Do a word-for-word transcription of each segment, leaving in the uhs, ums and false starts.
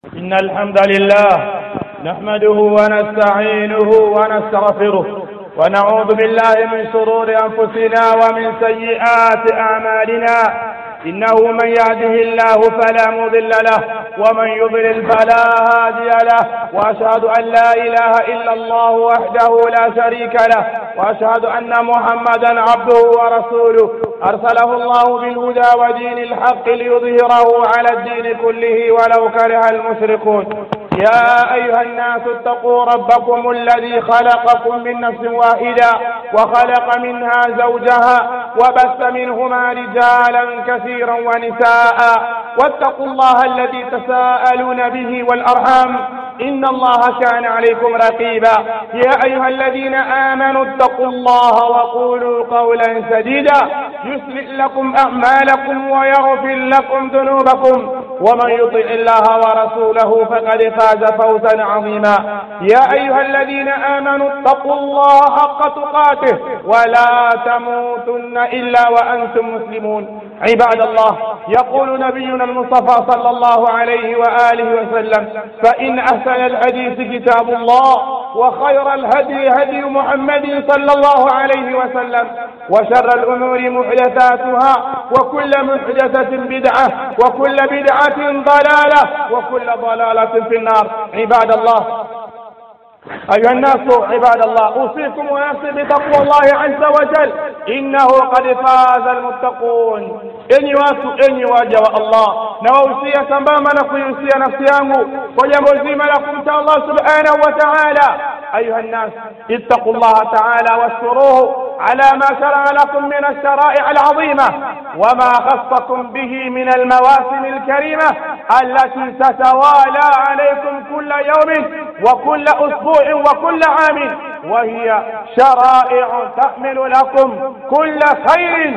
إن الحمد لله نحمده ونستعينه ونستغفره ونعوذ بالله من شرور أنفسنا ومن سيئات أعمالنا. إنه من يهده الله فلا مضل له ومن يضلل فلا هادي له، وأشهد أن لا إله إلا الله وحده لا شريك له، وأشهد أن محمدا عبده ورسوله أرسله الله بالهدى ودين الحق ليظهره على الدين كله ولو كره المشركون. يا أيها الناس اتقوا ربكم الذي خلقكم من نفس واحدة وخلق منها زوجها وبث منهما رجالا كثيرا ونساء، واتقوا الله الذي تساءلون به والأرحام إن الله كان عليكم رقيبا. يا أيها الذين آمنوا اتقوا الله وقولوا قولا سديدا يصلح لكم أعمالكم ويغفر لكم ذنوبكم، ومن يطع الله ورسوله فقد فاز فوزا عظيما. يا أيها الذين آمنوا اتقوا الله حق تقاته ولا تموتن إلا وأنتم مسلمون. عباد الله، يقول نبينا المصطفى صلى الله عليه وآله وسلم: فإن أحسن الحديث كتاب الله، وخير الهدي هدي محمد صلى الله عليه وسلم، وشر الأمور محدثاتها، وكل محدثة بدعة، وكل بدعة ضلالة، وكل ضلالة في النار. عباد الله، أيها الناس عباد الله، أوصيكم ونفسي بتقوى الله عز وجل، إنه قد فاز المتقون. enyi watu, enyi waja wa Allah, na wausia sambamba na kuihusia nafsi yangu kwa jambo zima la kumcha Allah subhanahu wa ta'ala. أيها الناس اتقوا الله تعالى واشكروه على ما شرع لكم من الشرائع العظيمة وما خصكم به من المواسم الكريمة التي تتوالى عليكم كل يوم وكل أسبوع وكل عام، وهي شرائع تحمل لكم كل خير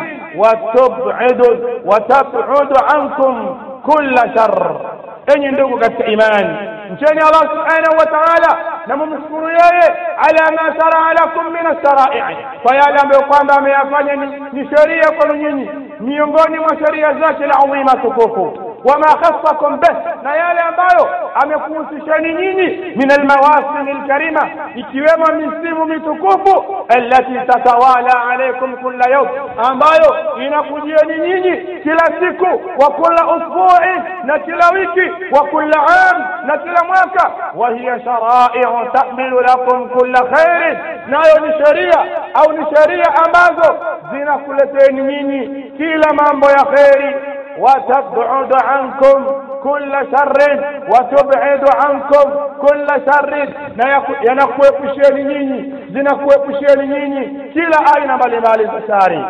وتبعد وتبعد عنكم كل شر. enyi ndugu katika imani, mcheni Allah subhanahu wa ta'ala na mumshukuru yeye ala ma shara'a lakum min ash-shara'i, kwa yale ambayo kwamba ameyafanya ni sheria kwenu nyinyi miongoni mwa sheria zake la adhima tukufu. wama khassakum bih, na yale ambayo amekuhusishani nyinyi min almawasim alkarima, ikiwemo misimu mitukufu allati tatawala alaykum kulla yawm, ambayo inakujieni nyinyi kila siku, wa kila usbu'i, na kila wiki, wa kila am, na kila mwaka. wa hiya shara'i'u tahmilu lakum kulla khair, nayo ni sheria au ni sheria ambazo zinakuleteni nyinyi kila mambo ya khairi. وتبعد عنكم كل شر وتبعد عنكم كل شر, na yanakuepusheni nyinyi, zinakuepusheni nyinyi kila aina mbalimbali za shari.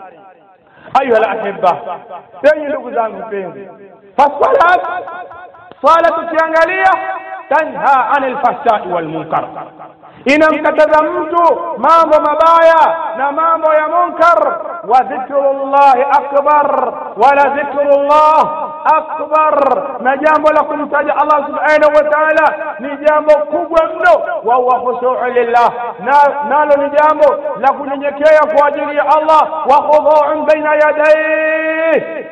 Ayuha al-ahibba, enyi ndugu zangu penzi, fasalat sala tukiangalia tanha anil fahsha'i wal munkar, inamkataza mtu mambo mabaya na mambo ya munkar. wa dhikrullahi akbar wala dhikrullah akbar, na jambo la kumtaja Allah subhanahu wa ta'ala ni jambo kubwa mno. wa huwa khushu'u lillah, nalo ni jambo la kunyenyekea kwa ajili ya Allah. wa khudu'un baina yadayhi,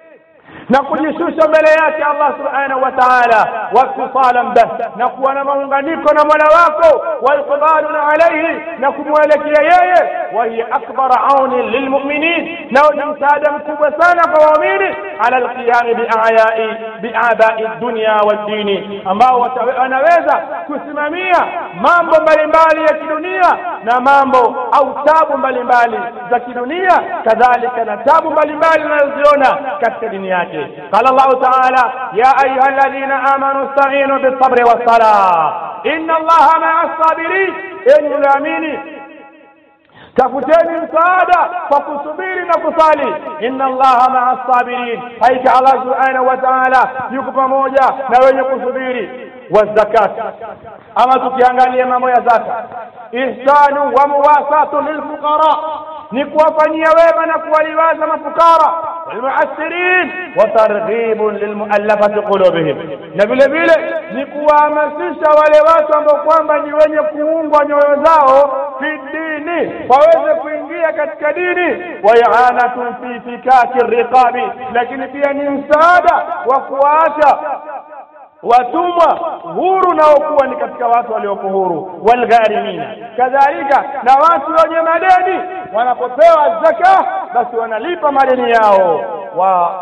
na kujishusha mbele yake Allah subhanahu wa ta'ala. wa kusalam bih, na kuwa na maunganiko na Mola wako. wa iqbalun alayhi, na kumwelekea yeye. wa hiya akbar auni lilmu'minin, na ni msaada mkubwa sana kwa waumini ala alqiyam bi'aya'i bi'aba'i dunya wad-dini, ambao wanaweza kusimamia mambo mbalimbali ya kidunia na mambo au tabu mbalimbali za kidunia, kadhalika na tabu mbalimbali tunazoziona katika dini yake. قال الله تعالى: يا أيها الذين آمنوا استعينوا بالصبر والصلاة إن الله مع الصابرين. enyi mnaamini, tafuteni msaada kwa kusubiri na kusali. inna Allaha ma'a as-sabirin, hakika Allah subhanahu wa ta'ala yuko pamoja na wenye kusubiri. والزكاة, ama tukiangalia mambo ya zaka, ihsanu wa muwasatu lilfuqara, ni kuwafanyia wema na kuwaliwaza mafukara. walmu'assirin wa targhibun lilmu'allafati qulubihim, na vile vile ni kuwahamasisha wale watu ambao kwamba ni wenye kuungwa nyoyo zao fi dini, waweze kuingia katika dini. wa i'anatu fi fikaki riqabi, lakini pia ni msaada wa kuacha watumwa huru nao kuwa ni katika watu walioko huru, walgharimina kadhalika na watu wenye madeni wanapopewa zaka basi wanalipa madeni yao. wa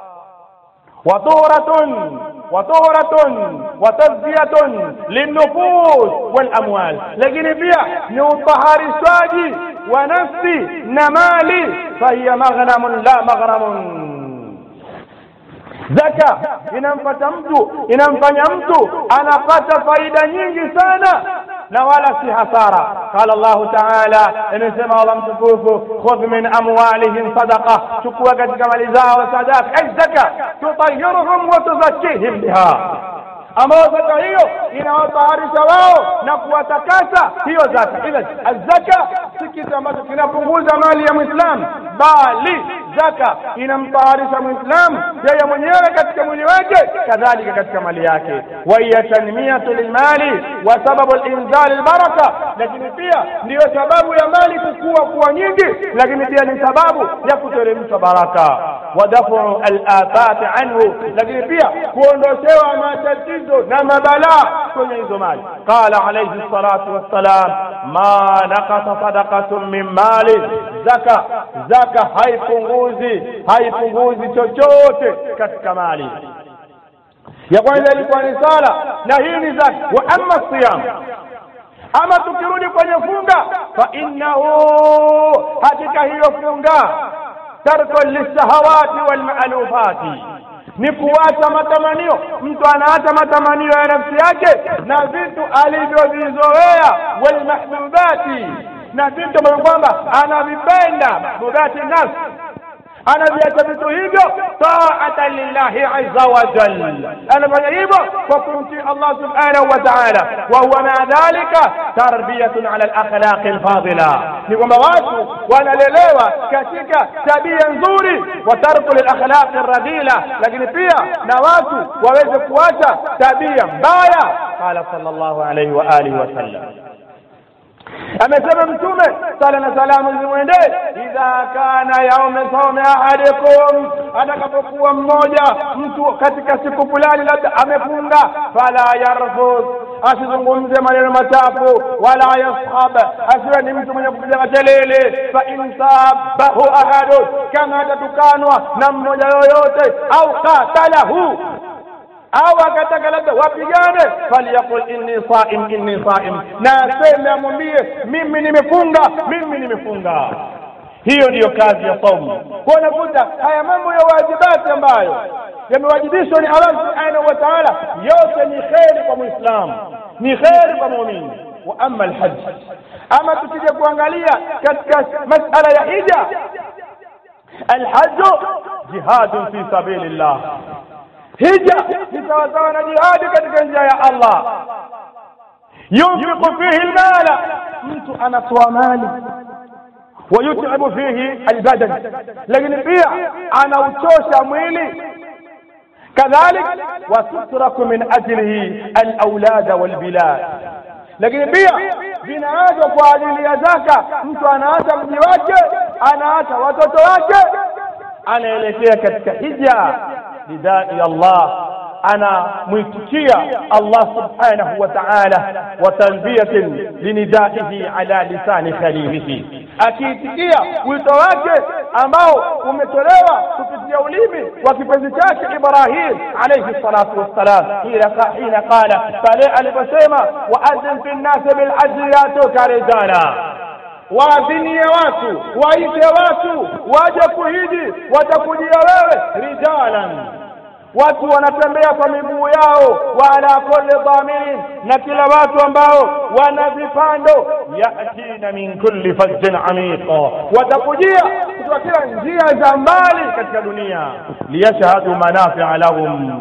waturatun waturatun watazkiyatun linnufus walamwal, lakini pia ni utaharishaji wa nafsi na mali. fahiya maghnamun la maghramun, zaka inampata mtu inamfanya mtu anapata faida nyingi sana na wala si hasara. Qala Allah Ta'ala, inasema Allah mtukufu, khudh min amwalihim sadaqa, chukua katika mali zao sadaqa, ay zaka, tutahhiruhum wa tuzakkihim biha, ambao zaka hiyo inawataharisha wao na kuwatakasa hiyo zaka. Ila az-zaka si kitu ambacho kinapunguza mali ya Muislamu, bali zaka inamtaharisha Muislamu yeye mwenyewe katika mwili wake kadhalika katika mali yake. wa hiya tanmiyatu lilmali wa sababu al-inzal al-baraka, lakini pia ndiyo sababu ya mali kukua kuwa nyingi, lakini pia ni sababu ya kuteremsha baraka. wa dafu al-afat anhu, lakini pia kuondoshewa matatizo na mabalaa kwenye hizo mali. Qala alayhi salatu wassalam, ma naqata sadaqatun min mali, zaka zaka haipunguzi haipunguzi chochote katika mali. Ya kwanza ilikuwa ni sala na hii ni zaka. Wa amma siyam, ama tukirudi kwenye funga, fa innahu, hakika hiyo funga, tarku lishahawati wal ma'lufati, ni kuacha matamanio. Mtu anaacha matamanio ya nafsi yake na vitu alivyovizoea, wal mahbubati, na vitu ambavyo kwamba anavipenda, mahbubati nafsi, anaviacha vitu hivyo ta'atan lillahi azza wa jalla, anafanya hivyo kwa kumtii Allah subhanahu wa ta'ala. wa huwa ma dhalika tarbiyatun ala al-akhlaq al-fadila, ni kwamba watu wanalelewa katika tabia nzuri, wa tarku lil-akhlaq ar-radila, lakini pia na watu waweze kuacha tabia mbaya. Qala sallallahu alayhi wa alihi wa sallam, amesema Mtume sala na salamu zimwendee, idha kana yaum sawmi ahadikum, atakapokuwa mmoja mtu katika siku fulani labda amefunga, fala yarfus, asizungumze maneno machafu, wala yashab, asiwe ni mtu mwenye kupiga kelele. fa insabahu ahadun, kama atatukanwa na mmoja yoyote, au qatalahu, au akataka labda wapigane, faliyaqul inni saim inni saim, na aseme amwambie mimi nimefunga mimi nimefunga. Hiyo ndiyo kazi ya saumu. Kwa nakuta haya mambo ya wajibati ambayo yamewajibishwa ni Allah subhanahu wa ta'ala, yote ni kheri kwa Muislamu, ni kheri kwa muumini. wa amma alhajj, ama tukija kuangalia katika masala ya hija, alhajj jihadun fi sabilillah, hija ni sawasawa na jihadi katika njia ya Allah. yunfiqu fihi almala, mtu anatoa mali, wa yut'ibu fihi albadan, lakini pia anauchosha mwili. kadhalik wa tutraku min ajlihi alawlad walbilad, lakini pia vinaanza kwa ajili ya zaka. Mtu anaacha mji wake, anaacha watoto wake, anaelekea katika hija lidai Allah, ana mwitikia Allah subhanahu wa ta'ala, wa talbiyatin linidaihi ala lisani khalilihi, akiitikia wito wake ambao umetolewa kupitia ulimi wa kipenzi chake Ibrahim alayhi salatu wassalam. hina qala, pale aliposema, wa adhin fi nnasi bil hajji yatuka rijala, waadhinie watu, waite watu waje kuhiji, watakujia wewe rijalan, watu wanatembea kwa miguu yao, wa ala kulli dhamirin, na kila watu ambao wana vipando, yatina min kulli fajjin amiqa, watakujia kutoka kila njia za mbali katika dunia, liyashhadu manafi'a lahum,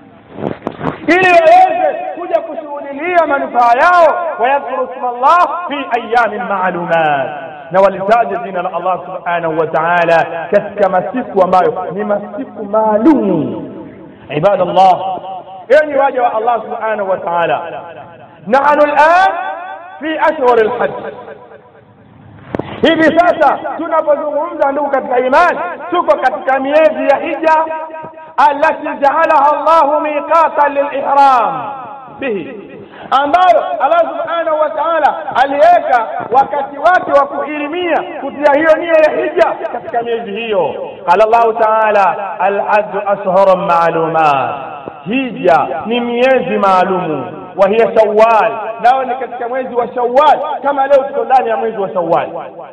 ili waweze kuja kushuhudia manufaa yao, wa yadhkuru isma Allah fi ayamin ma'lumat, na walitaja jina la Allah subhanahu wa ta'ala katika masiku ambayo ni masiku maalum. عباد الله، يعني واجه الله سبحانه وتعالى، نحن الآن في أشهر الحج. hivi sasa tunapozungumza ndugu katika imani, tuko katika miezi ya hija التي جعلها الله ميقاتا للإحرام به ambayo Allah subhanahu wa ta'ala aliweka wakati wake wa kuhirimia kutia hiyo nia ya hija katika miezi hiyo. Qala Allah ta'ala al-hajj ashhurun ma'lumat, hija ni miezi maalumu, wa hiya Shawwal, nao ni katika mwezi wa Shawwal, kama leo tuko ndani ya mwezi wa Shawwal.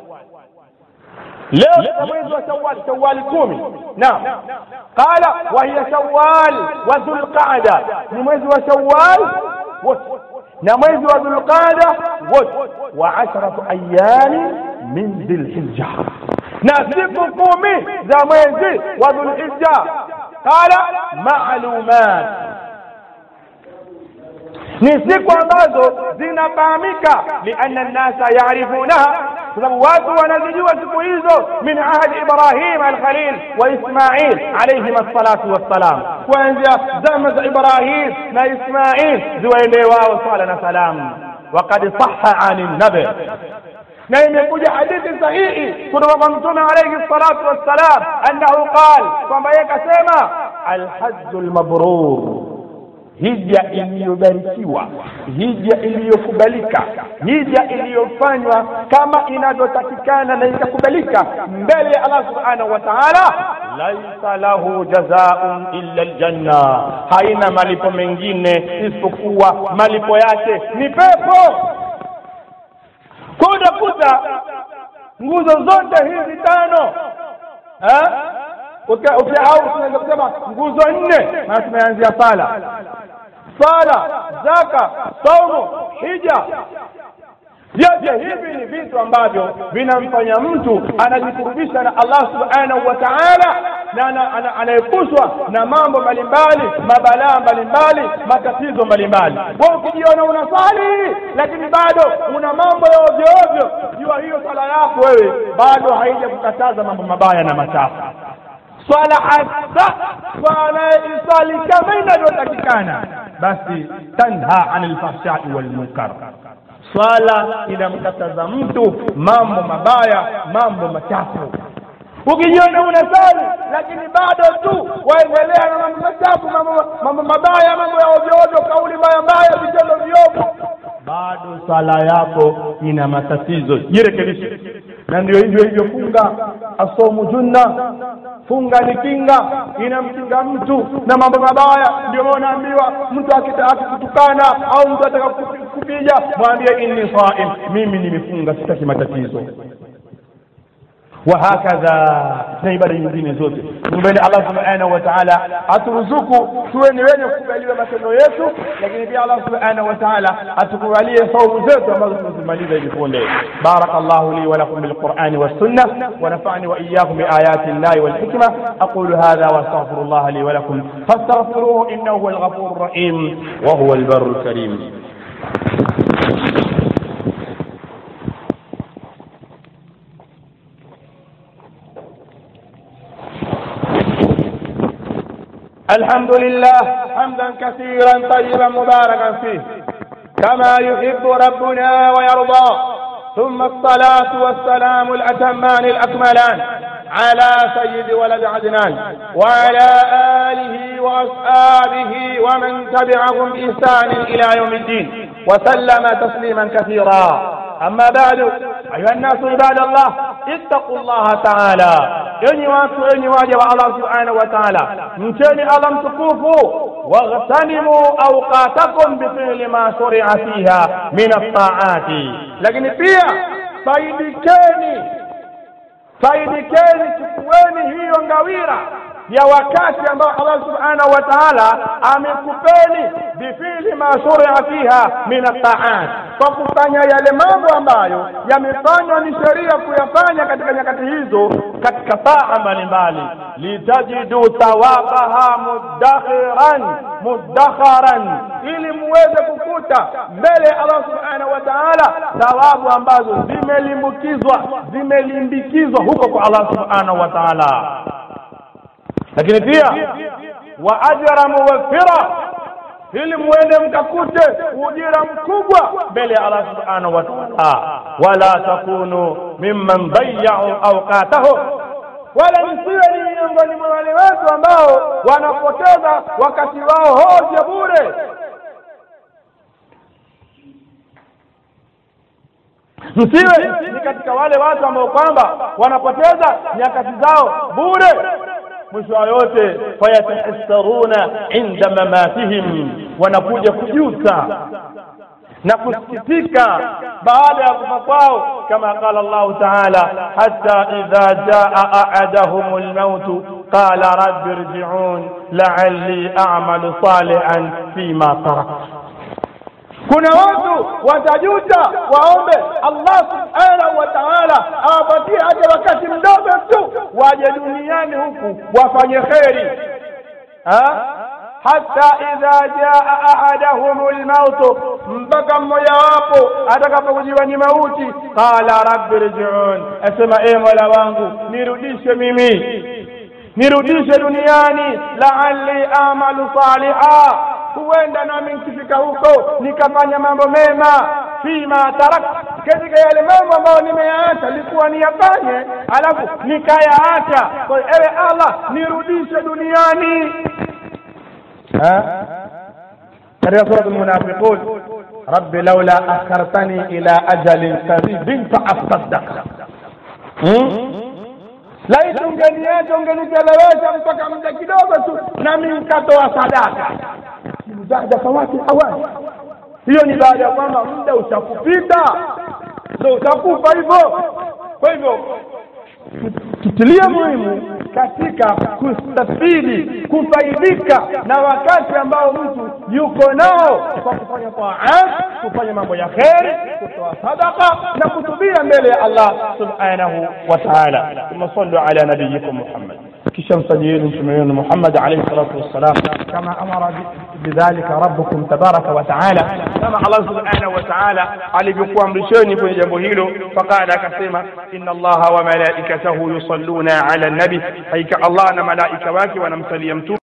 leo ni mwezi wa Shawwal, Shawwal kumi. Naam, qala wa hiya Shawwal wa Dhulqa'da, ni mwezi wa Shawwal na mwezi wa Dhulqa'da wa asharatu ayami min Dhulhijja, na siku kumi za mwezi wa Dhulhijja. Qala ma'lumat, ni siku ambazo zinafahamika, lianna an-nasa ya'rifunaha, sababu watu wanazijua siku hizo, min ahadi Ibrahim al-Khalil wa Ismail alayhim as-salatu was-salam, kuanzia zama za Ibrahim na Ismail ziwaendee wao swala na salamu. Waqad sahha 'an an-nabi, na imekuja hadithi sahihi kutoka kwa Mtume alayhi salatu was-salam annahu qala, kwamba yeye kasema al-hajjul mabrur, hija iliyobarikiwa, hija iliyokubalika, hija iliyofanywa kama inavyotakikana na ikakubalika mbele ya Allah subhanahu wa ta'ala, laisa lahu jazaa'un illa aljanna, haina malipo mengine isipokuwa malipo yake ni pepo. Kuna kuta nguzo zote hizi tano, eh ukia ukia au tunaweza kusema nguzo nne, na tumeanzia sala sala zaka saumu hija. Yote hivi ni vitu ambavyo vinamfanya mtu anajikurubisha na Allah subhanahu wa ta'ala, na anaepushwa na mambo mbalimbali, mabalaa mbalimbali, matatizo mbalimbali. Wewe ukijiona unasali lakini bado una mambo ya ovyo ovyo, jua hiyo sala yako wewe bado haija kukataza mambo mabaya na machafu. Swala hasa swala isali kama inavyotakikana, basi tanha anil fahsha'i wal munkar, swala inamkataza mtu mambo mabaya, mambo machafu. Ukijiona unasali lakini bado tu waendelea na mambo machafu, mambo mabaya, mambo ya ovyo ovyo, kauli mbaya mbaya, vitendo viovu, bado sala yako ina matatizo. Jirekebishe. Na ndio hivyo hivyo funga, asomu junna, funga ni kinga, inamkinga mtu na mambo mabaya. Ndio unaambiwa mtu akitaka kutukana au mtu ataka kupiga, mwambie inni saim, mimi nimefunga, sitaki matatizo. وهكذا na ibada nyingine zote. Mbele Allah subhanahu wa ta'ala aturuzuku tuwe ni wenye kukubaliwa matendo yetu, lakini pia Allah subhanahu wa ta'ala atukubalie saumu zetu ambazo tunazimaliza hivi punde. Barakallahu li wa lakum bil Qur'ani was sunnah, wa nafa'ani wa iyyakum bi ayati Allahi wal hikma. Aqulu hadha wa astaghfirullah li wa lakum fastaghfiruhu innahu huwal ghafurur rahim wa huwal barrul karim. الحمد لله حمدا كثيرا طيبا مباركا فيه كما يحب ربنا ويرضى، ثم الصلاة والسلام الأتمان الأكملان على سيد ولد عدنان وعلى آله وأصحابه ومن تبعهم بإحسان إلى يوم الدين وسلم تسليما كثيرا. أما بعد، أيها الناس عباد الله، اتقوا الله تعالى، enyi watu, enyi waja wa Allah subhanahu wa ta'ala, mcheni Allah mtukufu, waghtanimu awqatakum bifili ma shuri'a fiha min at-ta'ati, lakini pia faidikeni faidikeni chukueni hiyo ngawira ya wakati ambao Allah subhanahu wa ta'ala amekupeni bifili ma shuri'a fiha min at-ta'at, kwa kufanya yale mambo ambayo yamefanywa ni sheria kuyafanya katika nyakati hizo katika taa mbalimbali, litajidu thawabaha mudakhiran mudakharan, ili muweze kukuta mbele Allah subhanahu wa ta'ala thawabu ambazo zimelimbukizwa zimelimbikizwa huko kwa Allah subhanahu wa ta'ala. Lakini pia wa ajra muwaffira, ili muende mkakute ujira mkubwa mbele ya Allah subhanahu wa ta'ala. Wala takunu mimman dayya'u awqatahu, wala msiwe ni miongoni mwa wale watu ambao wanapoteza wakati wao hoja bure. Msiwe ni katika wale watu ambao kwamba wanapoteza nyakati zao bure. Mwisho wa yote fayatahassaruna inda mamatihim, wanakuja kujuta na kusikitika baada ya kufa kwao, kama qala Allah Ta'ala, hatta idha jaa ahadahumul maut qala rabbi irji'un la'alli a'malu salihan fima tarak. Kuna watu watajuta, waombe Allah Subhanahu wa Ta'ala awapatie hata wakati mdogo tu waje duniani huku wafanye khairi. Ha? Hatta idha jaa ahadahumul maut, mpaka mmoja wapo atakapokujiwa ni mauti, qala rabbi irji'un, asema e Mola wangu nirudishe mimi, nirudishe duniani, la'alli a'malu salihan, huenda nami nikifika huko nikafanya mambo mema, fima tarak, katika yale mambo ambayo nimeyaacha nilikuwa niyafanye alafu nikayaacha. Kwa ewe Allah nirudishe duniani. ها katika sura al-Munafiqun, rabbi laula akhartani ila ajalin qarib fa asaddaq. Laiti ungeniacha ungenichelewesha mpaka muda kidogo tu nami nikatoa sadaka. Baada fawati awali, hiyo ni baada ya kwamba muda utakupita, ndio utakufa hivyo. Kwa hivyo tutilia muhimu katika kustafidi, kufaidika na wakati ambao mtu yuko nao, kwa kufanya taa, kufanya mambo ya khair, kutoa sadaqa na kutubia mbele ya Allah Subhanahu wa Ta'ala. Sallu ala nabiyikum Muhammad, kisha msalieni mtume wenu Muhammad alayhi salatu wassalam, kama amara bidhalika rabbukum tabaraka wa ta'ala, kama Allah Subhanahu wa Ta'ala alivyokuamrisheni kwenye jambo hilo. Faqala, akasema, inna Allaha wa malaikatahu yusalluna ala nabi, haika Allah na malaika wake wanamsalia mtume.